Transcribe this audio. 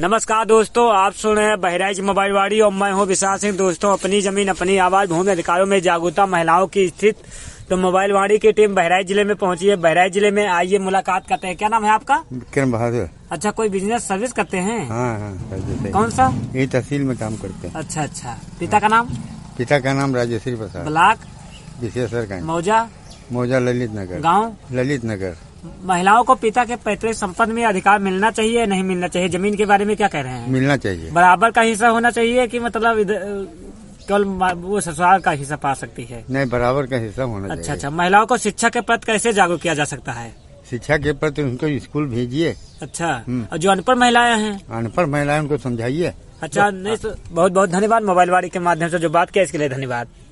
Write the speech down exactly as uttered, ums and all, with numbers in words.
नमस्कार दोस्तों, आप सुन रहे हैं बहराइच मोबाइल वाड़ी और मैं हूं विशाल सिंह। दोस्तों, अपनी जमीन अपनी आवाज भूमि अधिकारों में जागरूकता महिलाओं की स्थित तो मोबाइल वाड़ी की टीम बहराइच जिले में पहुंची है। बहराइच जिले में आइए मुलाकात करते हैं। क्या नाम है आपका? विक्रम बहादुर। अच्छा, कोई बिजनेस सर्विस करते हैं? हाँ हाँ। कौन सा? ये तहसील में काम करते हैं। अच्छा अच्छा। पिता का नाम? पिता का नाम राजेश्वरी प्रसाद। ब्लॉक? विशेषर का मौजा? मौजा ललित नगर। गाँव? ललित नगर। महिलाओं को पिता के पैतृक संपत्ति में अधिकार मिलना चाहिए या नहीं मिलना चाहिए? जमीन के बारे में क्या कह रहे हैं? मिलना चाहिए। बराबर का हिस्सा होना चाहिए कि मतलब केवल वो ससुराल का हिस्सा पा सकती है? नहीं, बराबर का हिस्सा होना चाहिए। अच्छा अच्छा। महिलाओं को शिक्षा के प्रति कैसे जागरूक किया जा सकता है? शिक्षा के प्रति उनको स्कूल भेजिए। अच्छा। और जो अनपढ़ महिलाएं हैं? अनपढ़ महिलाएं उनको समझाइए। अच्छा। नहीं, बहुत बहुत धन्यवाद। मोबाइल वाड़ी के माध्यम से जो बात किया इसके लिए धन्यवाद।